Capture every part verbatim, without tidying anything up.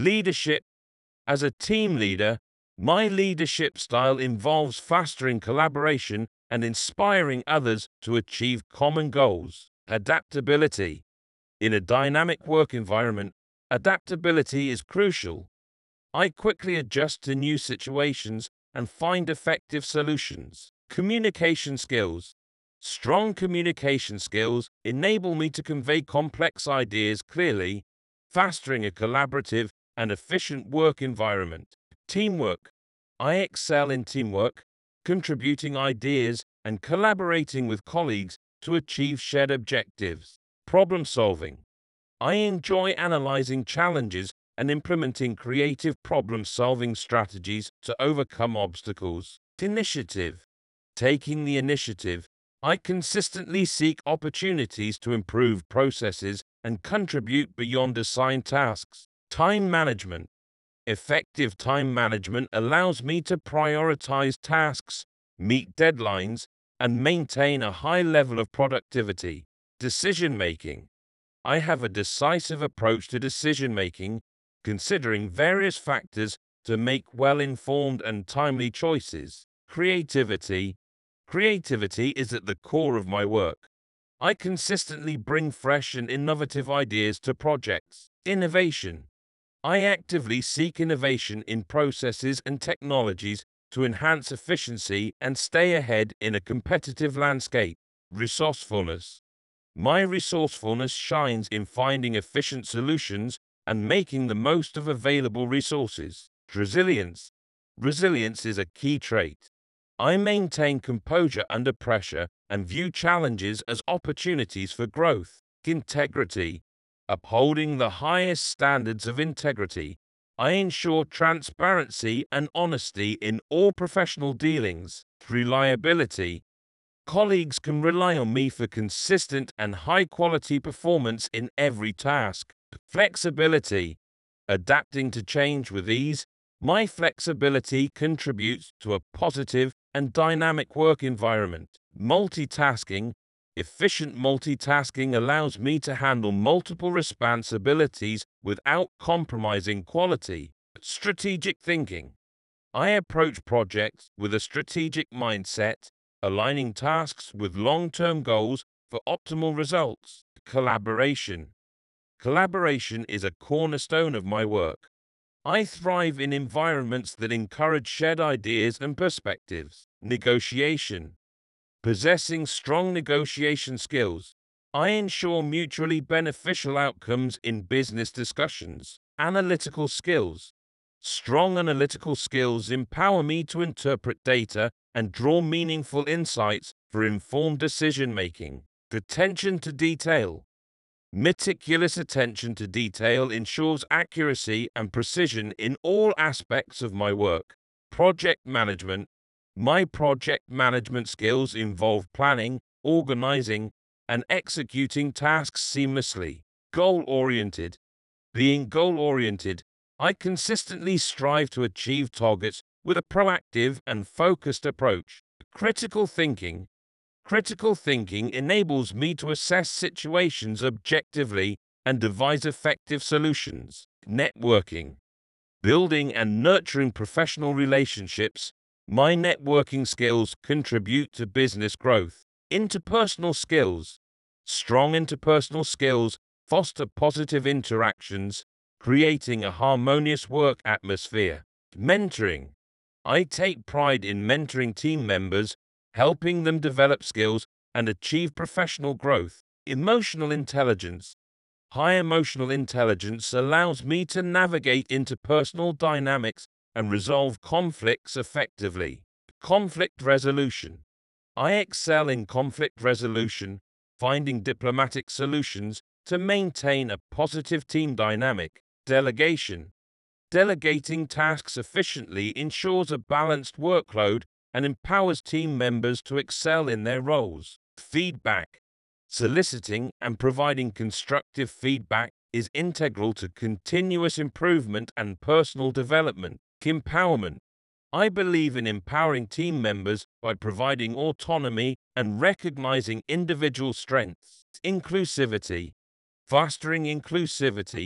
Leadership. As a team leader, my leadership style involves fostering collaboration and inspiring others to achieve common goals. Adaptability. In a dynamic work environment, adaptability is crucial. I quickly adjust to new situations and find effective solutions. Communication skills. Strong communication skills enable me to convey complex ideas clearly, fostering a collaborative and efficient work environment. Teamwork. I excel in teamwork, contributing ideas and collaborating with colleagues to achieve shared objectives. Problem solving. I enjoy analyzing challenges and implementing creative problem-solving strategies to overcome obstacles. Initiative. Taking the initiative, I consistently seek opportunities to improve processes and contribute beyond assigned tasks. Time management. Effective time management allows me to prioritize tasks, meet deadlines, and maintain a high level of productivity. Decision-making. I have a decisive approach to decision-making, considering various factors to make well-informed and timely choices. Creativity. Creativity is at the core of my work. I consistently bring fresh and innovative ideas to projects. Innovation. I actively seek innovation in processes and technologies to enhance efficiency and stay ahead in a competitive landscape. Resourcefulness. My resourcefulness shines in finding efficient solutions and making the most of available resources. Resilience. Resilience is a key trait. I maintain composure under pressure and view challenges as opportunities for growth. Integrity. Upholding the highest standards of integrity, I ensure transparency and honesty in all professional dealings. Reliability. Colleagues can rely on me for consistent and high-quality performance in every task. Flexibility. Adapting to change with ease, my flexibility contributes to a positive and dynamic work environment. Multitasking. Efficient multitasking allows me to handle multiple responsibilities without compromising quality. Strategic thinking. I approach projects with a strategic mindset, aligning tasks with long-term goals for optimal results. Collaboration. Collaboration is a cornerstone of my work. I thrive in environments that encourage shared ideas and perspectives. Negotiation. Possessing strong negotiation skills, I ensure mutually beneficial outcomes in business discussions. Analytical skills. Strong analytical skills empower me to interpret data and draw meaningful insights for informed decision-making. Attention to detail. Meticulous attention to detail ensures accuracy and precision in all aspects of my work. Project management. My project management skills involve planning, organizing, and executing tasks seamlessly. Goal-oriented. Being goal-oriented, I consistently strive to achieve targets with a proactive and focused approach. Critical thinking. Critical thinking enables me to assess situations objectively and devise effective solutions. Networking. Building and nurturing professional relationships, my networking skills contribute to business growth. Interpersonal skills. Strong interpersonal skills foster positive interactions, creating a harmonious work atmosphere. Mentoring. I take pride in mentoring team members, helping them develop skills and achieve professional growth. Emotional intelligence. High emotional intelligence allows me to navigate interpersonal dynamics and resolve conflicts effectively. Conflict resolution. I excel in conflict resolution, finding diplomatic solutions to maintain a positive team dynamic. Delegation. Delegating tasks efficiently ensures a balanced workload and empowers team members to excel in their roles. Feedback. Soliciting and providing constructive feedback is integral to continuous improvement and personal development. Empowerment. I believe in empowering team members by providing autonomy and recognizing individual strengths. Inclusivity. Fostering inclusivity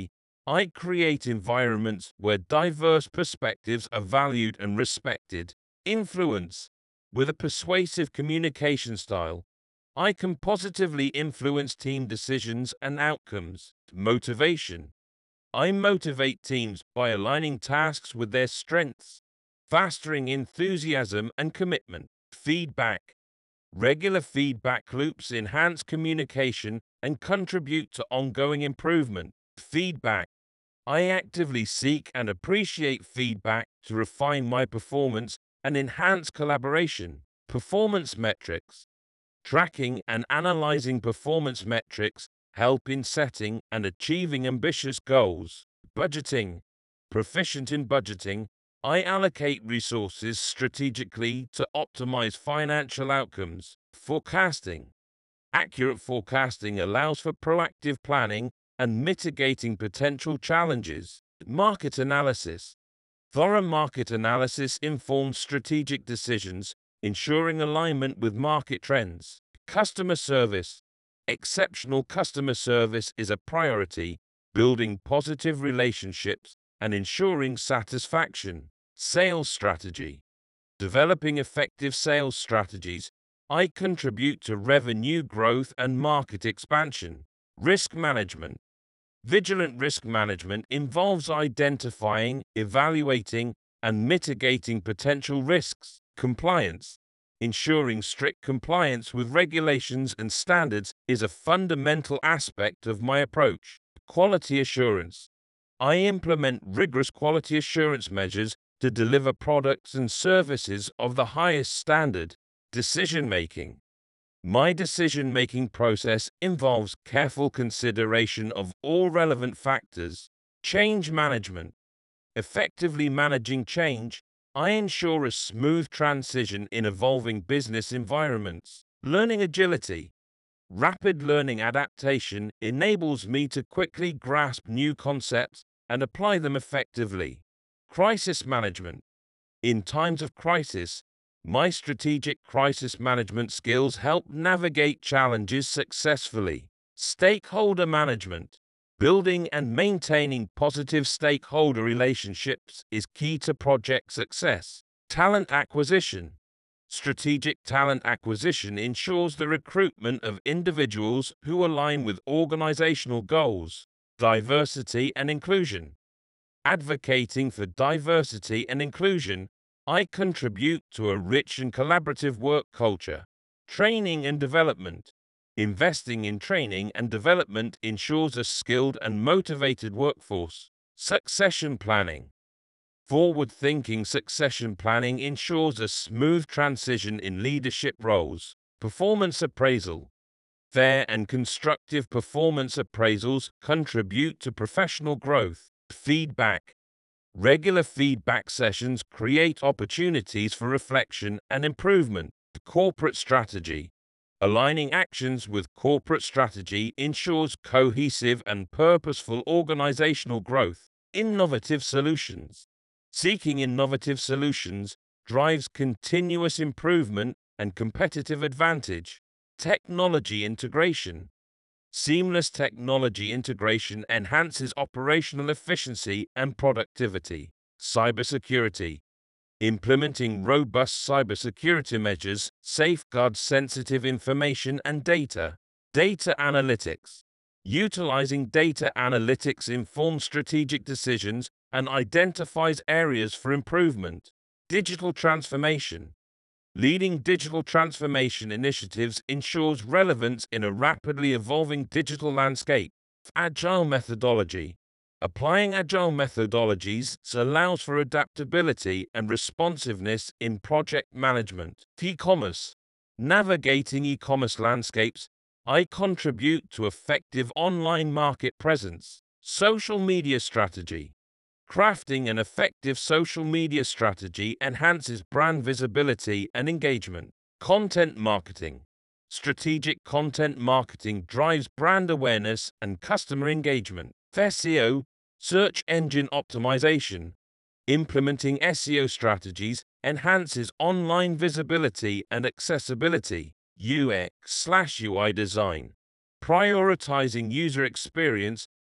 I create environments where diverse perspectives are valued and respected. Influence. With a persuasive communication style, I can positively influence team decisions and outcomes. Motivation. I motivate teams by aligning tasks with their strengths, fostering enthusiasm and commitment. Feedback. Regular feedback loops enhance communication and contribute to ongoing improvement. Feedback. I actively seek and appreciate feedback to refine my performance and enhance collaboration. Performance metrics. Tracking and analyzing performance metrics help in setting and achieving ambitious goals. Budgeting. Proficient in budgeting, I allocate resources strategically to optimize financial outcomes. Forecasting. Accurate forecasting allows for proactive planning and mitigating potential challenges. Market analysis. Thorough market analysis informs strategic decisions, ensuring alignment with market trends. Customer service. Exceptional customer service is a priority, building positive relationships and ensuring satisfaction. Sales strategy. Developing effective sales strategies, I contribute to revenue growth and market expansion. Risk management. Vigilant risk management involves identifying, evaluating, and mitigating potential risks. Compliance. Ensuring strict compliance with regulations and standards is a fundamental aspect of my approach. Quality assurance. I implement rigorous quality assurance measures to deliver products and services of the highest standard. Decision-making. My decision-making process involves careful consideration of all relevant factors. Change management. Effectively managing change, I ensure a smooth transition in evolving business environments. Learning agility. Rapid learning adaptation enables me to quickly grasp new concepts and apply them effectively. Crisis management. In times of crisis, my strategic crisis management skills help navigate challenges successfully. Stakeholder management. Building and maintaining positive stakeholder relationships is key to project success. Talent acquisition. Strategic talent acquisition ensures the recruitment of individuals who align with organizational goals. Diversity and inclusion. Advocating for diversity and inclusion, I contribute to a rich and collaborative work culture. Training and development. Investing in training and development ensures a skilled and motivated workforce. Succession planning. Forward-thinking succession planning ensures a smooth transition in leadership roles. Performance appraisal. Fair and constructive performance appraisals contribute to professional growth. Feedback. Regular feedback sessions create opportunities for reflection and improvement. Corporate strategy. Aligning actions with corporate strategy ensures cohesive and purposeful organizational growth. Innovative solutions. Seeking innovative solutions drives continuous improvement and competitive advantage. Technology integration. Seamless technology integration enhances operational efficiency and productivity. Cybersecurity. Implementing robust cybersecurity measures safeguards sensitive information and data. Data analytics. Utilizing data analytics informs strategic decisions and identifies areas for improvement. Digital transformation. Leading digital transformation initiatives ensures relevance in a rapidly evolving digital landscape. Agile methodology. Applying agile methodologies allows for adaptability and responsiveness in project management. E-commerce. Navigating e-commerce landscapes, I contribute to effective online market presence. Social media strategy. Crafting an effective social media strategy enhances brand visibility and engagement. Content marketing. Strategic content marketing drives brand awareness and customer engagement. S E O, search engine optimization. Implementing S E O strategies enhances online visibility and accessibility. U X slash U I design. Prioritizing user experience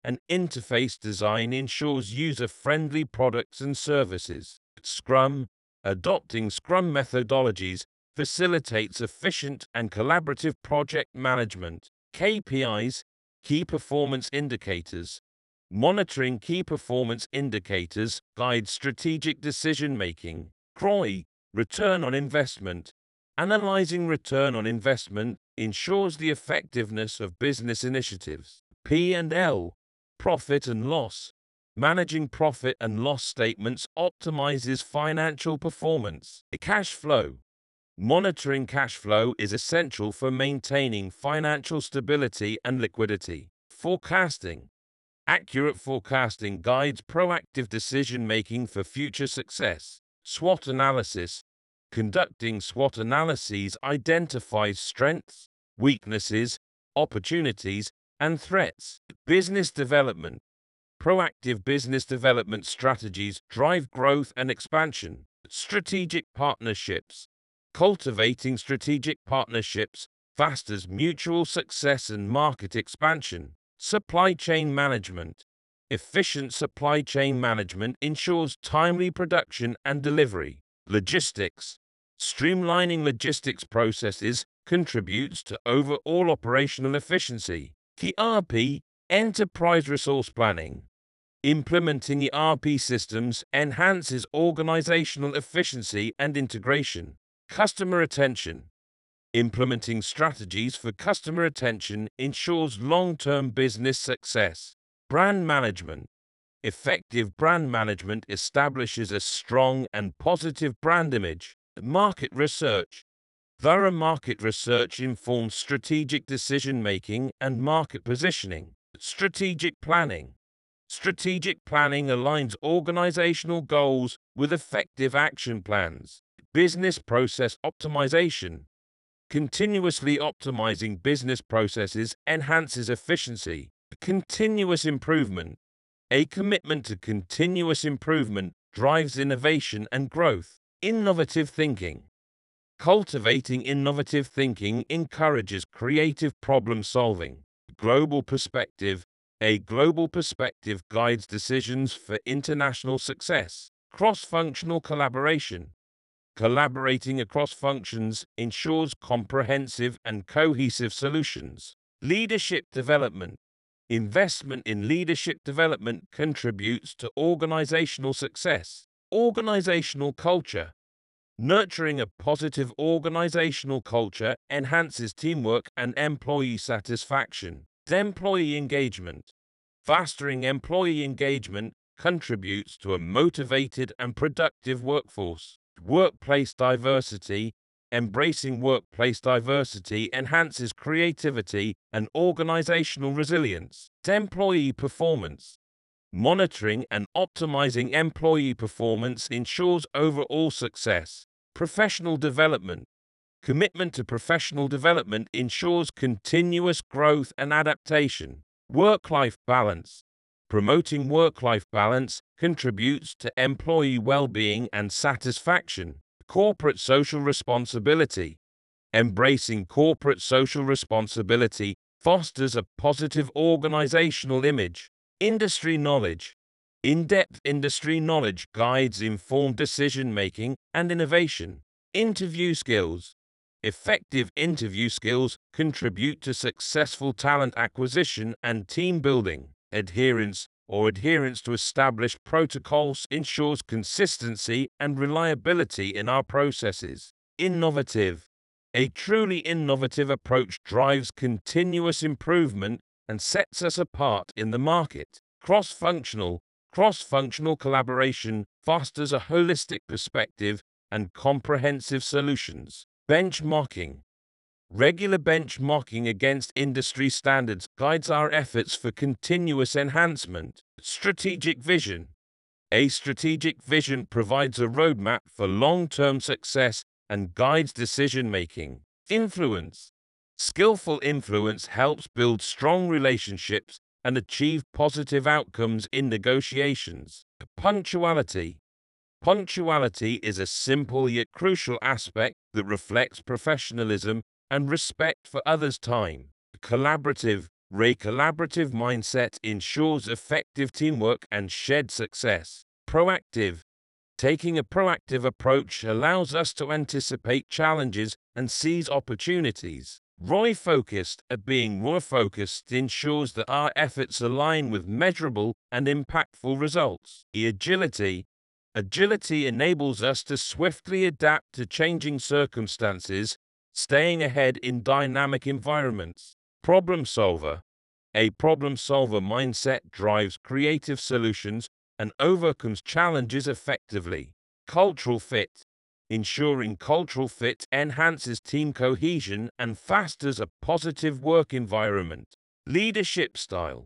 and interface design ensures user-friendly products and services. Scrum, adopting Scrum methodologies, facilitates efficient and collaborative project management. K P Is, key performance indicators. Monitoring key performance indicators guides strategic decision-making. C R O I, return on investment. Analyzing return on investment ensures the effectiveness of business initiatives. P and L, profit and loss. Managing profit and loss statements optimizes financial performance. Cash flow. Monitoring cash flow is essential for maintaining financial stability and liquidity. Forecasting. Accurate forecasting guides proactive decision-making for future success. SWOT analysis. Conducting SWOT analyses identifies strengths, weaknesses, opportunities, and threats. Business development. Proactive business development strategies drive growth and expansion. Strategic partnerships. Cultivating strategic partnerships fosters mutual success and market expansion. Supply chain management. Efficient supply chain management ensures timely production and delivery. Logistics. Streamlining logistics processes contributes to overall operational efficiency. E R P, enterprise resource planning. Implementing E R P systems enhances organizational efficiency and integration. Customer retention. Implementing strategies for customer retention ensures long-term business success. Brand management. Effective brand management establishes a strong and positive brand image. Market research. Thorough market research informs strategic decision-making and market positioning. Strategic planning. Strategic planning aligns organizational goals with effective action plans. Business process optimization. Continuously optimizing business processes enhances efficiency. Continuous improvement. A commitment to continuous improvement drives innovation and growth. Innovative thinking. Cultivating innovative thinking encourages creative problem-solving. Global perspective. A global perspective guides decisions for international success. Cross-functional collaboration. Collaborating across functions ensures comprehensive and cohesive solutions. Leadership development. Investment in leadership development contributes to organizational success. Organizational culture. Nurturing a positive organizational culture enhances teamwork and employee satisfaction. Employee engagement. Fostering employee engagement contributes to a motivated and productive workforce. Workplace diversity. Embracing workplace diversity enhances creativity and organizational resilience. Employee performance. Monitoring and optimizing employee performance ensures overall success. Professional development. Commitment to professional development ensures continuous growth and adaptation. Work-life balance. Promoting work-life balance contributes to employee well-being and satisfaction. Corporate social responsibility. Embracing corporate social responsibility fosters a positive organizational image. Industry knowledge. In-depth industry knowledge guides informed decision-making and innovation. Interview skills. Effective interview skills contribute to successful talent acquisition and team building. Adherence or adherence to established protocols ensures consistency and reliability in our processes. Innovative. A truly innovative approach drives continuous improvement and sets us apart in the market. Cross-functional. Cross-functional collaboration fosters a holistic perspective and comprehensive solutions. Benchmarking. Regular benchmarking against industry standards guides our efforts for continuous enhancement. Strategic vision. A strategic vision provides a roadmap for long-term success and guides decision-making. Influence. Skillful influence helps build strong relationships and achieve positive outcomes in negotiations. Punctuality. Punctuality is a simple yet crucial aspect that reflects professionalism and respect for others' time. Collaborative. A collaborative mindset ensures effective teamwork and shared success. Proactive. Taking a proactive approach allows us to anticipate challenges and seize opportunities. R O I-focused. At being R O I-focused ensures that our efforts align with measurable and impactful results. E agility. Agility enables us to swiftly adapt to changing circumstances, staying ahead in dynamic environments. Problem solver. A problem solver mindset drives creative solutions and overcomes challenges effectively. Cultural fit. Ensuring cultural fit enhances team cohesion and fosters a positive work environment. Leadership style.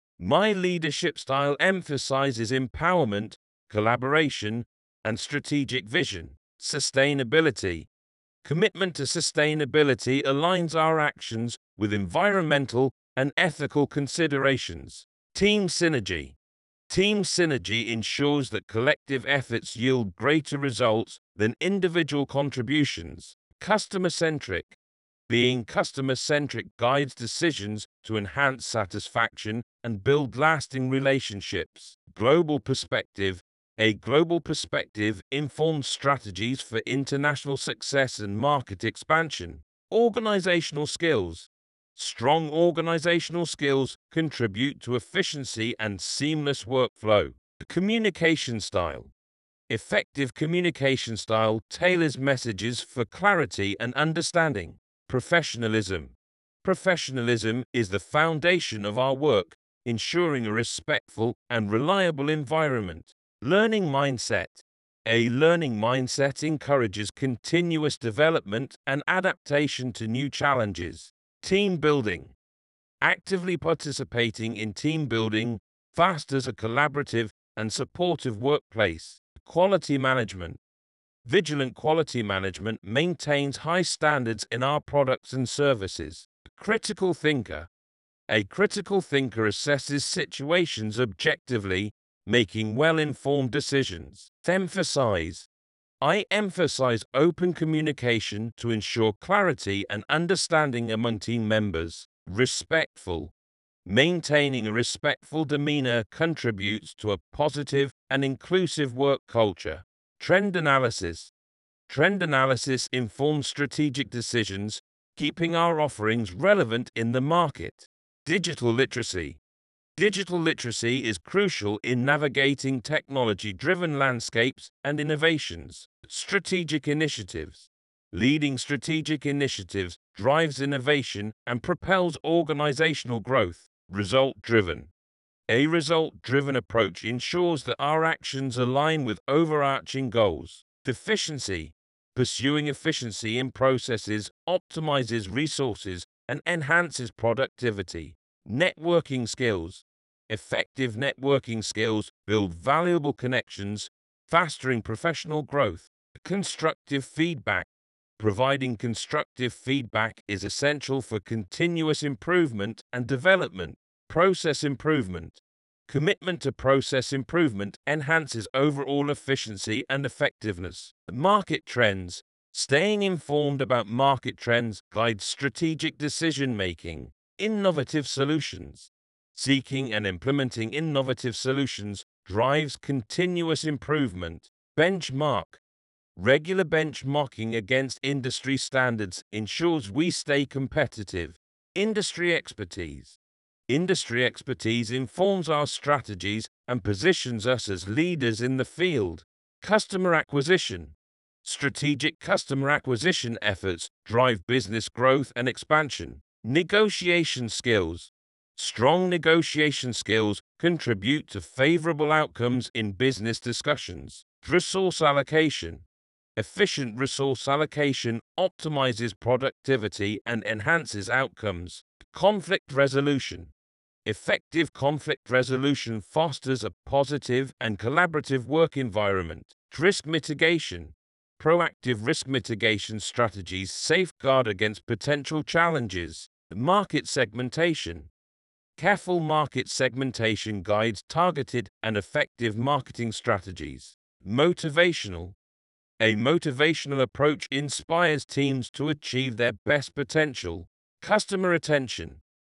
My leadership style emphasizes empowerment, collaboration, and strategic vision. Sustainability. Commitment to sustainability aligns our actions with environmental and ethical considerations. Team synergy. Team synergy ensures that collective efforts yield greater results than individual contributions. Customer-centric. Being customer-centric guides decisions to enhance satisfaction and build lasting relationships. Global perspective. A global perspective informs strategies for international success and market expansion. Organizational skills. Strong organizational skills contribute to efficiency and seamless workflow. Communication style. Effective communication style tailors messages for clarity and understanding. Professionalism. Professionalism is the foundation of our work, ensuring a respectful and reliable environment. Learning mindset. A learning mindset encourages continuous development and adaptation to new challenges. Team building. Actively participating in team building fosters a collaborative and supportive workplace. Quality management. Vigilant quality management maintains high standards in our products and services. Critical thinker. A critical thinker assesses situations objectively, making well-informed decisions. Emphasize. I emphasize open communication to ensure clarity and understanding among team members. Respectful. Maintaining a respectful demeanor contributes to a positive and inclusive work culture. Trend analysis. Trend analysis informs strategic decisions, keeping our offerings relevant in the market. Digital literacy. Digital literacy is crucial in navigating technology-driven landscapes and innovations. Strategic initiatives. Leading strategic initiatives drives innovation and propels organizational growth. Result-driven. A result-driven approach ensures that our actions align with overarching goals. Efficiency. Pursuing efficiency in processes optimizes resources and enhances productivity. Networking skills. Effective networking skills build valuable connections, fostering professional growth. Constructive feedback. Providing constructive feedback is essential for continuous improvement and development. Process improvement. Commitment to process improvement enhances overall efficiency and effectiveness. Market trends. Staying informed about market trends guides strategic decision-making. Innovative solutions. Seeking and implementing innovative solutions drives continuous improvement. Benchmark. Regular benchmarking against industry standards ensures we stay competitive. Industry expertise. Industry expertise informs our strategies and positions us as leaders in the field. Customer acquisition. Strategic customer acquisition efforts drive business growth and expansion. Negotiation skills. Strong negotiation skills contribute to favorable outcomes in business discussions. Resource allocation. Efficient resource allocation optimizes productivity and enhances outcomes. Conflict resolution. Effective conflict resolution fosters a positive and collaborative work environment. Risk mitigation. Proactive risk mitigation strategies safeguard against potential challenges. Market segmentation. Careful market segmentation guides targeted and effective marketing strategies. Motivational. A motivational approach inspires teams to achieve their best potential. Customer attention.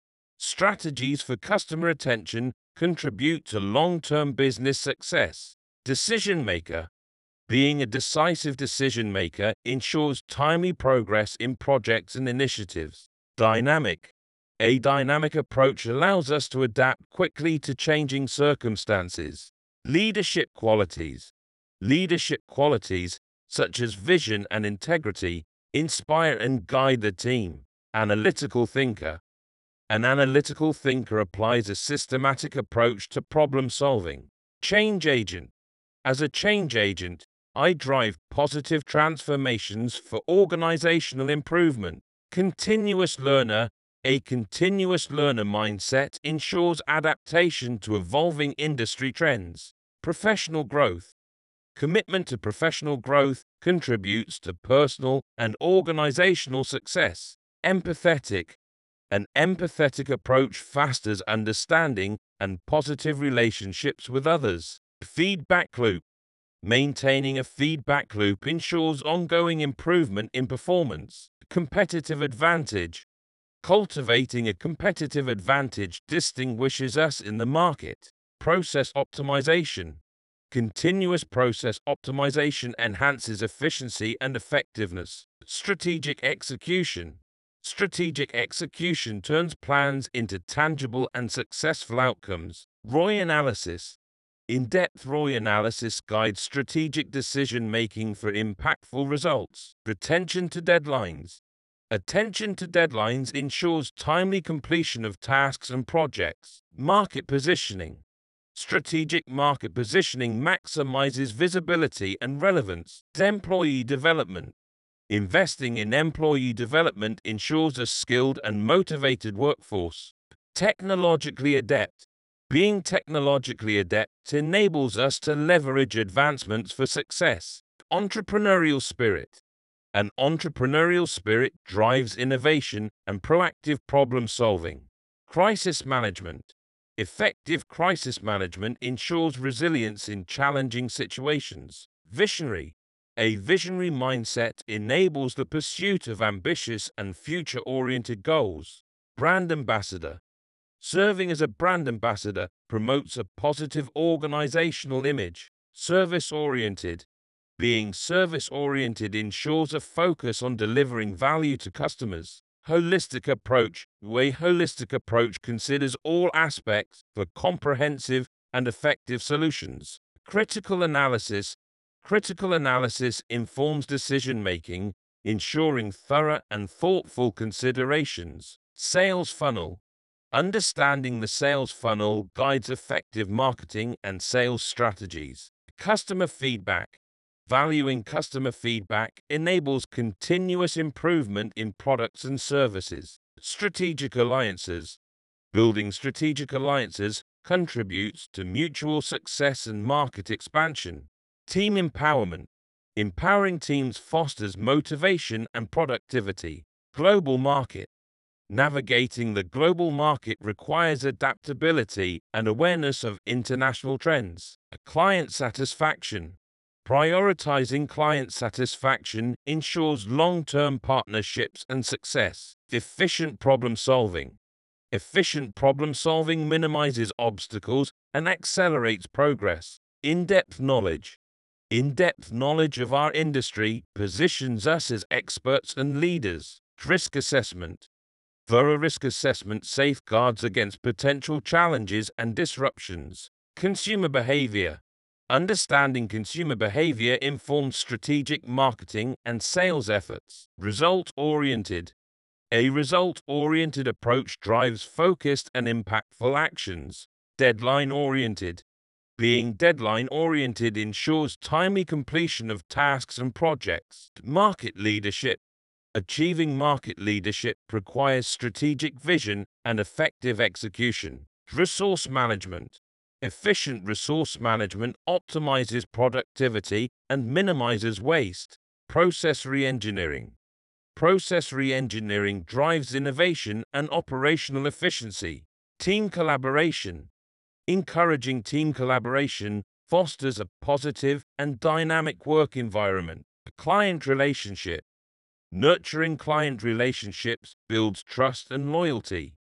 Strategies for customer retention contribute to long-term business success. Decision maker. Being a decisive decision maker ensures timely progress in projects and initiatives. Dynamic. A dynamic approach allows us to adapt quickly to changing circumstances. Leadership qualities. Leadership qualities, such as vision and integrity, inspire and guide the team. Analytical thinker. An analytical thinker applies a systematic approach to problem solving. Change agent. As a change agent, I drive positive transformations for organizational improvement. Continuous learner. A continuous learner mindset ensures adaptation to evolving industry trends. Professional growth. Commitment to professional growth contributes to personal and organizational success. Empathetic. An empathetic approach fosters understanding and positive relationships with others. Feedback loop. Maintaining a feedback loop ensures ongoing improvement in performance. Competitive advantage. Cultivating a competitive advantage distinguishes us in the market. Process optimization. Continuous process optimization enhances efficiency and effectiveness. Strategic execution. Strategic execution turns plans into tangible and successful outcomes. R O I analysis. In-depth R O I analysis guides strategic decision-making for impactful results. Attention to deadlines. Attention to deadlines ensures timely completion of tasks and projects. Market positioning. Strategic market positioning maximizes visibility and relevance. Employee development. Investing in employee development ensures a skilled and motivated workforce. Technologically adept. Being technologically adept enables us to leverage advancements for success. Entrepreneurial spirit. An entrepreneurial spirit drives innovation and proactive problem solving. Crisis management. Effective crisis management ensures resilience in challenging situations. Visionary. A visionary mindset enables the pursuit of ambitious and future-oriented goals. Brand ambassador. Serving as a brand ambassador promotes a positive organizational image. Service-oriented. Being service-oriented ensures a focus on delivering value to customers. Holistic approach. A holistic approach considers all aspects for comprehensive and effective solutions. Critical analysis. Critical analysis informs decision-making, ensuring thorough and thoughtful considerations. Sales funnel. Understanding the sales funnel guides effective marketing and sales strategies. Customer feedback. Valuing customer feedback enables continuous improvement in products and services. Strategic alliances. Building strategic alliances contributes to mutual success and market expansion. Team empowerment. Empowering teams fosters motivation and productivity. Global market. Navigating the global market requires adaptability and awareness of international trends. Client satisfaction. Prioritizing client satisfaction ensures long-term partnerships and success. Efficient problem solving. Efficient problem solving minimizes obstacles and accelerates progress. In-depth knowledge. In-depth knowledge of our industry positions us as experts and leaders. Risk assessment. Thorough risk assessment safeguards against potential challenges and disruptions. Consumer behavior. Understanding consumer behavior informs strategic marketing and sales efforts. Result-oriented. A result-oriented approach drives focused and impactful actions. Deadline-oriented. Being deadline-oriented ensures timely completion of tasks and projects. Market leadership. Achieving market leadership requires strategic vision and effective execution. Resource management. Efficient resource management optimizes productivity and minimizes waste. Process re-engineering. Process re-engineering drives innovation and operational efficiency. Team collaboration. Encouraging team collaboration fosters a positive and dynamic work environment. Client relationship. Nurturing client relationships builds trust and loyalty.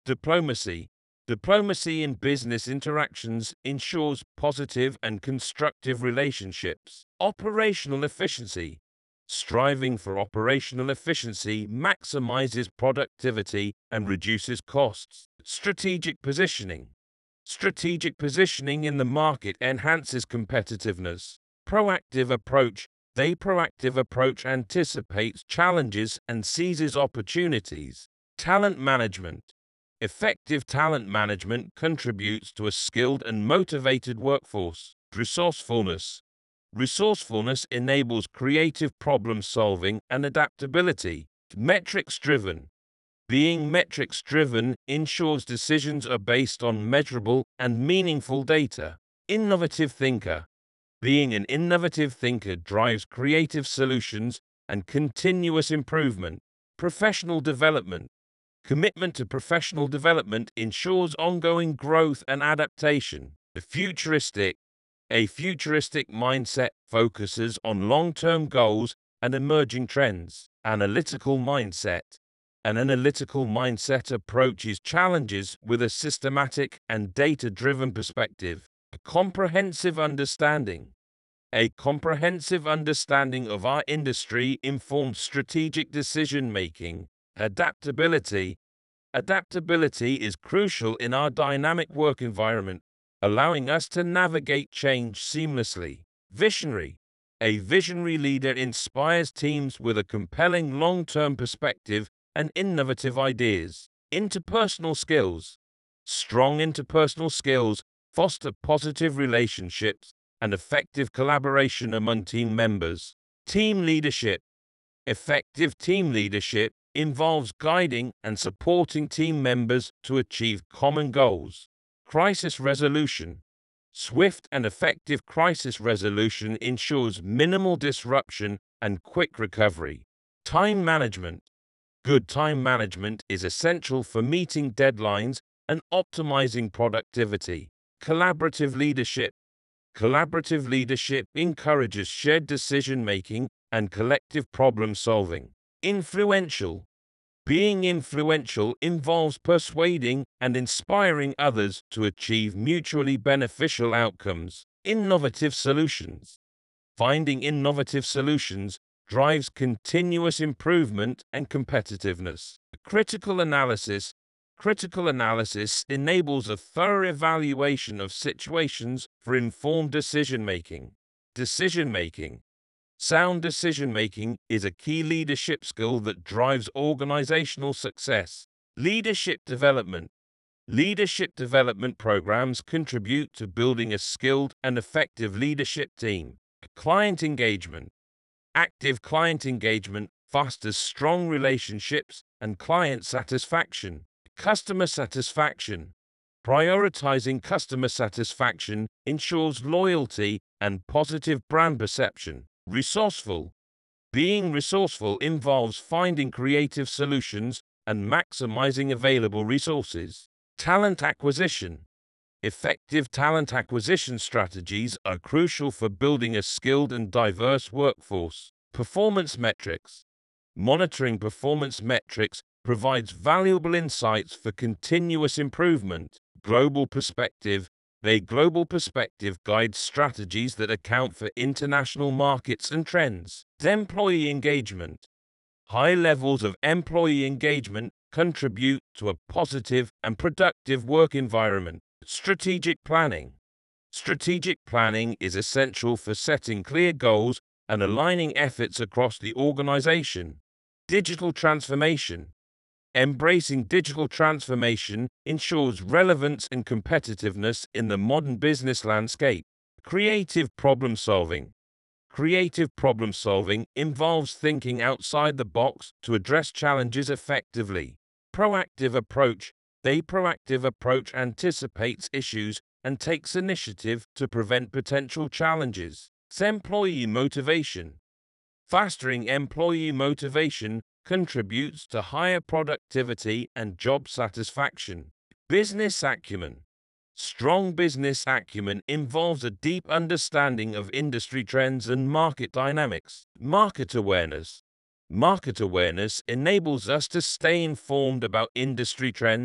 Diplomacy. Diplomacy in business interactions ensures positive and constructive relationships. Operational efficiency. Striving for operational efficiency maximizes productivity and reduces costs. Strategic positioning. Strategic positioning in the market enhances competitiveness. Proactive approach. The proactive approach anticipates challenges and seizes opportunities. Talent management. Effective talent management contributes to a skilled and motivated workforce. Resourcefulness. Resourcefulness enables creative problem solving and adaptability. Metrics-driven. Being metrics-driven ensures decisions are based on measurable and meaningful data. Innovative thinker. Being an innovative thinker drives creative solutions and continuous improvement. Professional development. Commitment to professional development ensures ongoing growth and adaptation. The futuristic. A futuristic mindset focuses on long-term goals and emerging trends. Analytical mindset. An analytical mindset approaches challenges with a systematic and data-driven perspective. A comprehensive understanding. A comprehensive understanding of our industry informs strategic decision-making. Adaptability. Adaptability is crucial in our dynamic work environment, allowing us to navigate change seamlessly. Visionary. A visionary leader inspires teams with a compelling long-term perspective and innovative ideas. Interpersonal skills. Strong interpersonal skills foster positive relationships and effective collaboration among team members. Team leadership. Effective team leadership involves guiding and supporting team members to achieve common goals. Crisis resolution. Swift and effective crisis resolution ensures minimal disruption and quick recovery. Time management. Good time management is essential for meeting deadlines and optimizing productivity. Collaborative leadership. Collaborative leadership encourages shared decision-making and collective problem-solving. Influential. Being influential involves persuading and inspiring others to achieve mutually beneficial outcomes. Innovative solutions. Finding innovative solutions drives continuous improvement and competitiveness. Critical analysis. Critical analysis enables a thorough evaluation of situations for informed decision-making. Decision-making. Sound decision-making is a key leadership skill that drives organizational success. Leadership development. Leadership development programs contribute to building a skilled and effective leadership team. Client engagement. Active client engagement fosters strong relationships and client satisfaction. Customer satisfaction. Prioritizing customer satisfaction ensures loyalty and positive brand perception. Resourceful. Being resourceful involves finding creative solutions and maximizing available resources. Talent acquisition. Effective talent acquisition strategies are crucial for building a skilled and diverse workforce. Performance metrics. Monitoring performance metrics provides valuable insights for continuous improvement. Global perspective. A global perspective guides strategies that account for international markets and trends. Employee engagement. High levels of employee engagement contribute to a positive and productive work environment. Strategic planning. Strategic planning is essential for setting clear goals and aligning efforts across the organization. Digital transformation. Embracing digital transformation ensures relevance and competitiveness in the modern business landscape. Creative problem solving. Creative problem solving involves thinking outside the box to address challenges effectively. Proactive approach. The proactive approach anticipates issues and takes initiative to prevent potential challenges. Employee motivation. Fostering employee motivation contributes to higher productivity and job satisfaction. Business acumen. Strong business acumen involves a deep understanding of industry trends and market dynamics. Market awareness. Market awareness enables us to stay informed about industry trends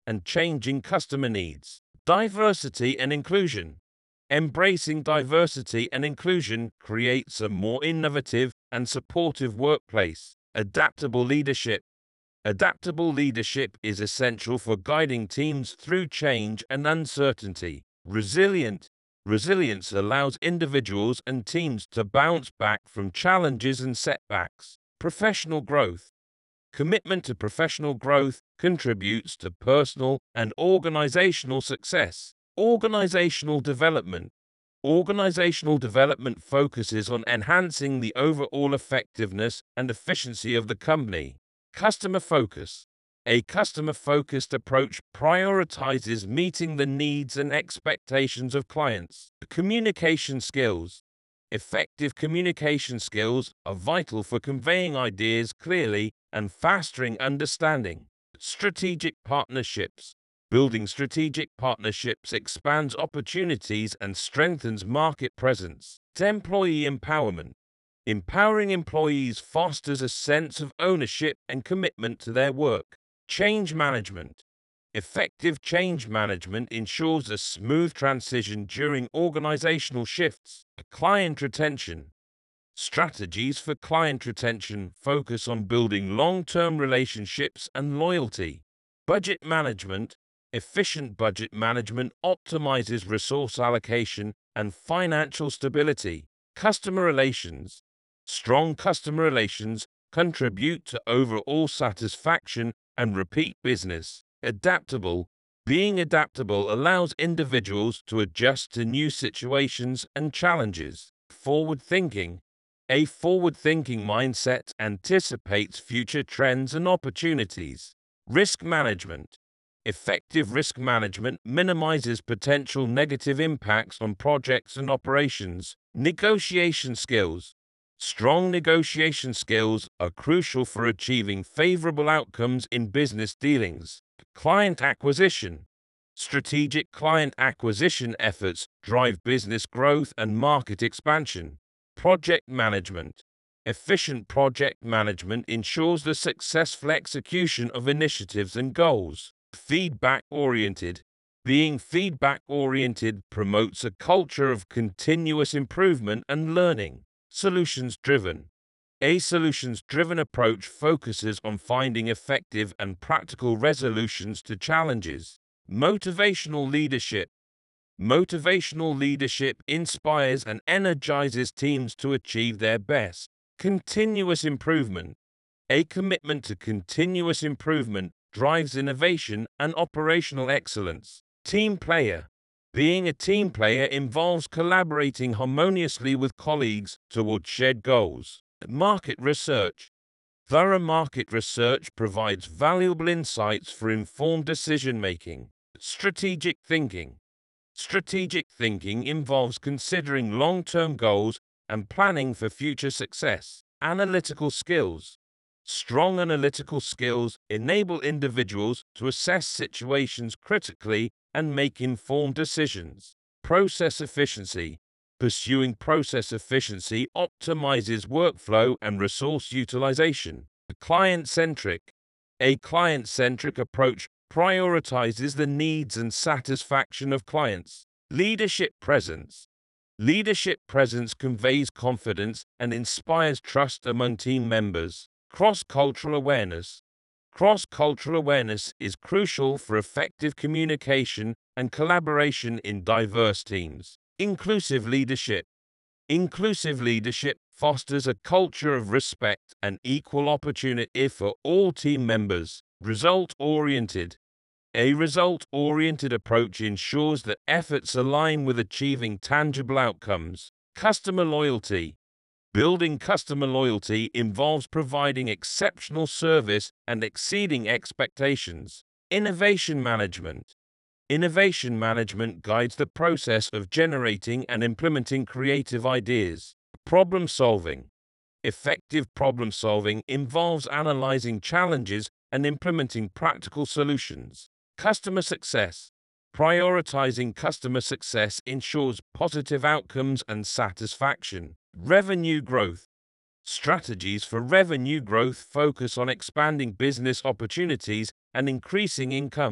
and changing customer needs. Diversity and inclusion. Embracing diversity and inclusion creates a more innovative and supportive workplace. Adaptable leadership. Adaptable leadership is essential for guiding teams through change and uncertainty. Resilient. Resilience allows individuals and teams to bounce back from challenges and setbacks. Professional growth. Commitment to professional growth contributes to personal and organizational success. Organizational development. Organizational development focuses on enhancing the overall effectiveness and efficiency of the company. Customer focus. A customer-focused approach prioritizes meeting the needs and expectations of clients. Communication skills. Effective communication skills are vital for conveying ideas clearly and fostering understanding. Strategic partnerships. Building strategic partnerships expands opportunities and strengthens market presence. Employee empowerment. Empowering employees fosters a sense of ownership and commitment to their work. Change management. Effective change management ensures a smooth transition during organizational shifts. Client retention. Strategies for client retention focus on building long-term relationships and loyalty. Budget management. Efficient budget management optimizes resource allocation and financial stability. Customer relations. Strong customer relations contribute to overall satisfaction and repeat business. Adaptable. Being adaptable allows individuals to adjust to new situations and challenges. Forward-thinking. A forward-thinking mindset anticipates future trends and opportunities. Risk management. Effective risk management minimizes potential negative impacts on projects and operations. Negotiation skills. Strong negotiation skills are crucial for achieving favorable outcomes in business dealings. Client acquisition. Strategic client acquisition efforts drive business growth and market expansion. Project management. Efficient project management ensures the successful execution of initiatives and goals. Feedback-oriented. Being feedback-oriented promotes a culture of continuous improvement and learning. Solutions-driven. A solutions-driven approach focuses on finding effective and practical resolutions to challenges. Motivational leadership. Motivational leadership inspires and energizes teams to achieve their best. Continuous improvement. A commitment to continuous improvement drives innovation and operational excellence. Team player. Being a team player involves collaborating harmoniously with colleagues toward shared goals. Market research. Thorough market research provides valuable insights for informed decision-making. Strategic thinking. Strategic thinking involves considering long-term goals and planning for future success. Analytical skills. Strong analytical skills enable individuals to assess situations critically and make informed decisions. Process efficiency. Pursuing process efficiency optimizes workflow and resource utilization. Client-centric. A client-centric approach prioritizes the needs and satisfaction of clients. Leadership presence. Leadership presence conveys confidence and inspires trust among team members. Cross-cultural awareness. Cross-cultural awareness is crucial for effective communication and collaboration in diverse teams. Inclusive leadership. Inclusive leadership fosters a culture of respect and equal opportunity for all team members. Result-oriented. A result-oriented approach ensures that efforts align with achieving tangible outcomes. Customer loyalty. Building customer loyalty involves providing exceptional service and exceeding expectations. Innovation management. Innovation management guides the process of generating and implementing creative ideas. Problem solving. Effective problem solving involves analyzing challenges and implementing practical solutions. Customer success. Prioritizing customer success ensures positive outcomes and satisfaction. Revenue growth. Strategies for revenue growth focus on expanding business opportunities and increasing income.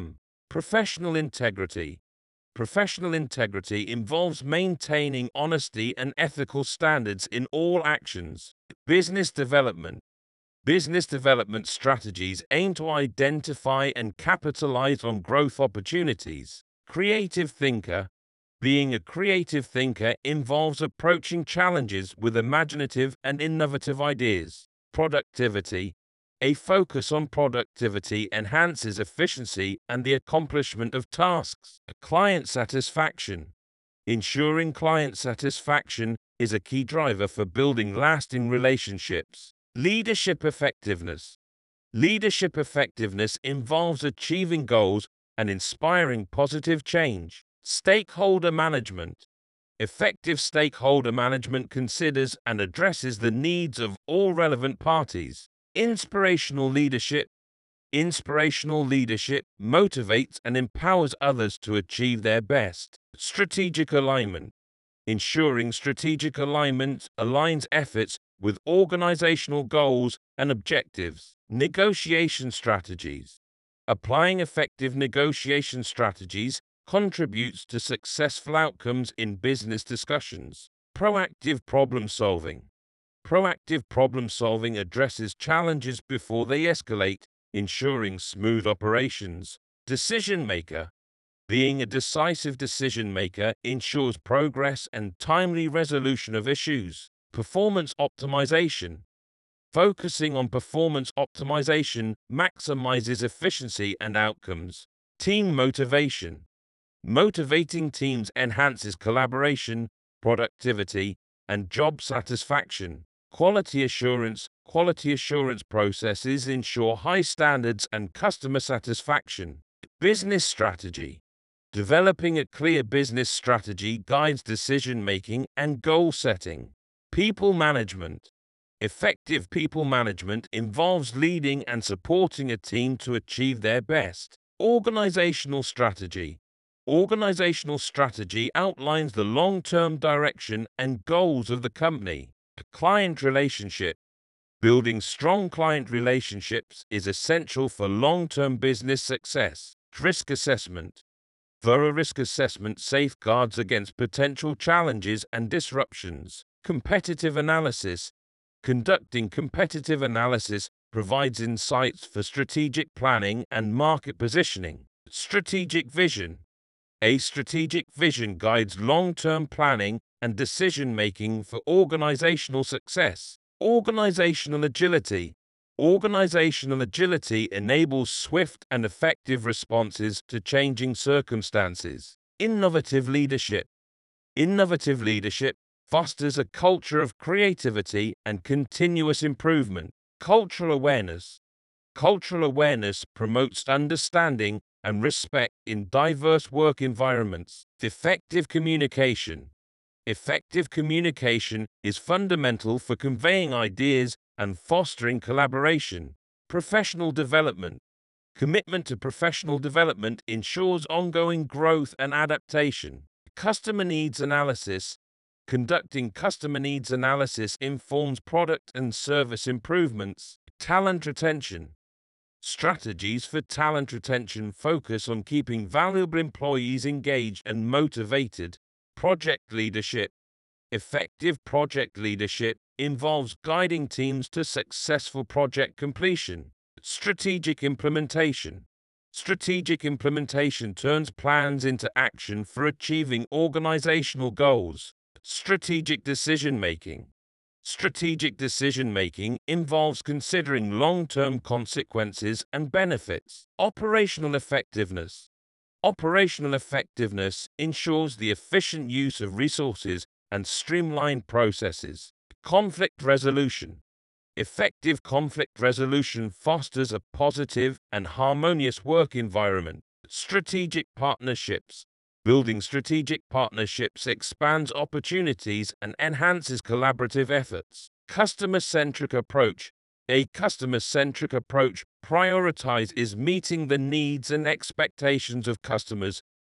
Professional integrity. Professional integrity involves maintaining honesty and ethical standards in all actions. Business development. Business development strategies aim to identify and capitalize on growth opportunities. Creative thinker. Being a creative thinker involves approaching challenges with imaginative and innovative ideas. Productivity. A focus on productivity enhances efficiency and the accomplishment of tasks. Client satisfaction. Ensuring client satisfaction is a key driver for building lasting relationships. Leadership effectiveness. Leadership effectiveness involves achieving goals and inspiring positive change. Stakeholder management. Effective stakeholder management considers and addresses the needs of all relevant parties. Inspirational leadership. Inspirational leadership motivates and empowers others to achieve their best. Strategic alignment. Ensuring strategic alignment aligns efforts with organizational goals and objectives. Negotiation strategies. Applying effective negotiation strategies contributes to successful outcomes in business discussions. Proactive problem solving. Proactive problem solving addresses challenges before they escalate, ensuring smooth operations. Decision maker. Being a decisive decision maker ensures progress and timely resolution of issues. Performance optimization. Focusing on performance optimization maximizes efficiency and outcomes. Team motivation. Motivating teams enhances collaboration, productivity, and job satisfaction. Quality assurance. Quality assurance processes ensure high standards and customer satisfaction. Business strategy. Developing a clear business strategy guides decision-making and goal setting. People management. Effective people management involves leading and supporting a team to achieve their best. Organizational strategy. Organizational strategy outlines the long-term direction and goals of the company. Client relationship. Building strong client relationships is essential for long-term business success. Risk assessment. Thorough risk assessment safeguards against potential challenges and disruptions. Competitive analysis. Conducting competitive analysis provides insights for strategic planning and market positioning. Strategic vision. A strategic vision guides long-term planning and decision-making for organizational success. Organizational agility. Organizational agility enables swift and effective responses to changing circumstances. Innovative leadership. Innovative leadership fosters a culture of creativity and continuous improvement. Cultural awareness. Cultural awareness promotes understanding and respect in diverse work environments. Effective communication. Effective communication is fundamental for conveying ideas and fostering collaboration. Professional development. Commitment to professional development ensures ongoing growth and adaptation. Customer needs analysis. Conducting customer needs analysis informs product and service improvements. Talent retention. Strategies for talent retention focus on keeping valuable employees engaged and motivated. Project leadership. Effective project leadership involves guiding teams to successful project completion. Strategic implementation. Strategic implementation turns plans into action for achieving organizational goals. Strategic decision-making. Strategic decision-making involves considering long-term consequences and benefits. Operational effectiveness. Operational effectiveness ensures the efficient use of resources and streamlined processes. Conflict resolution. Effective conflict resolution fosters a positive and harmonious work environment. Strategic partnerships. Building strategic partnerships expands opportunities and enhances collaborative efforts. Customer-centric approach. A customer-centric approach prioritizes meeting the needs and expectations of customers